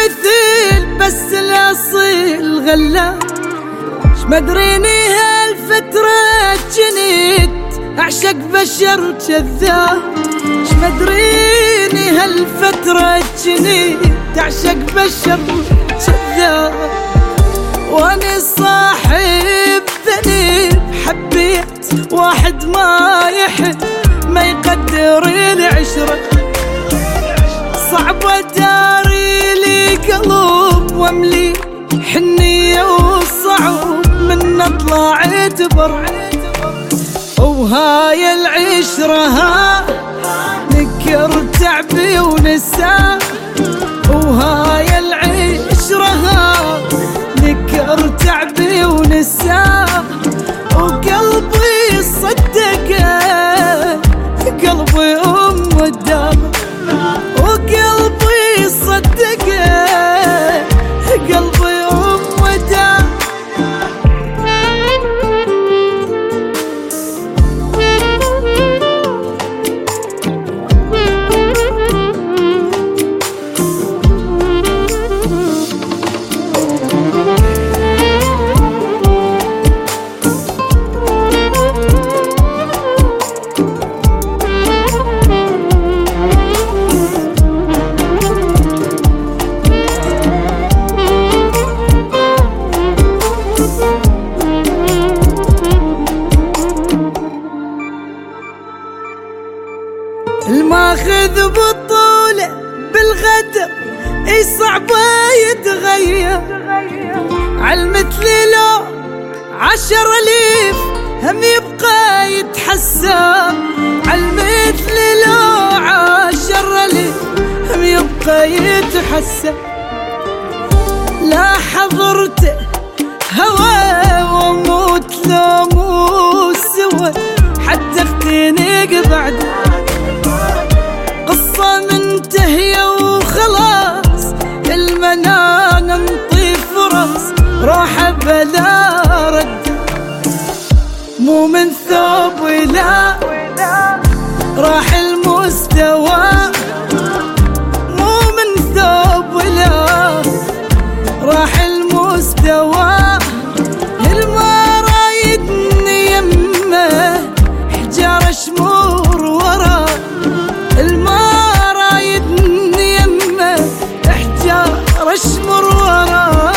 مثيل بس الاصيل غلاب. شمدريني هالفترة جنيت اعشق بشر كذاب. شمدريني هالفترة جنيت اعشق بشر كذاب. واني صاحب ذنيب حبيت واحد ما يحب ما يقدر العشرة. صعب داري لي قلب واملي حنية وصعب من طلعت بر. وهاي العشرة ها نكر تعبي ونسى. وهاي العشرة ها نكر تعبي ونسى. وقلبي صدقه قلبي الدار. وقلبي صدقه قلبي الدار. الماخذ بطولة بالغدر اي صعبة يتغير. عالمثل لو 10,000 هم يبقى يتحسر. عالمثل لو 10,000 هم يبقى يتحسر. لا حضرته هوى وموت لو مو سوى حتى اختنق بعده. قصة منتهية وخلاص المنان نطيف راس راح بلا رد. مو من ثوب ولا راح المستوى. مو من ثوب ولا راح المستوى. الما رايدني يمه حجار شمور ورا. الما رايدني يمه احجار اشمر ورا.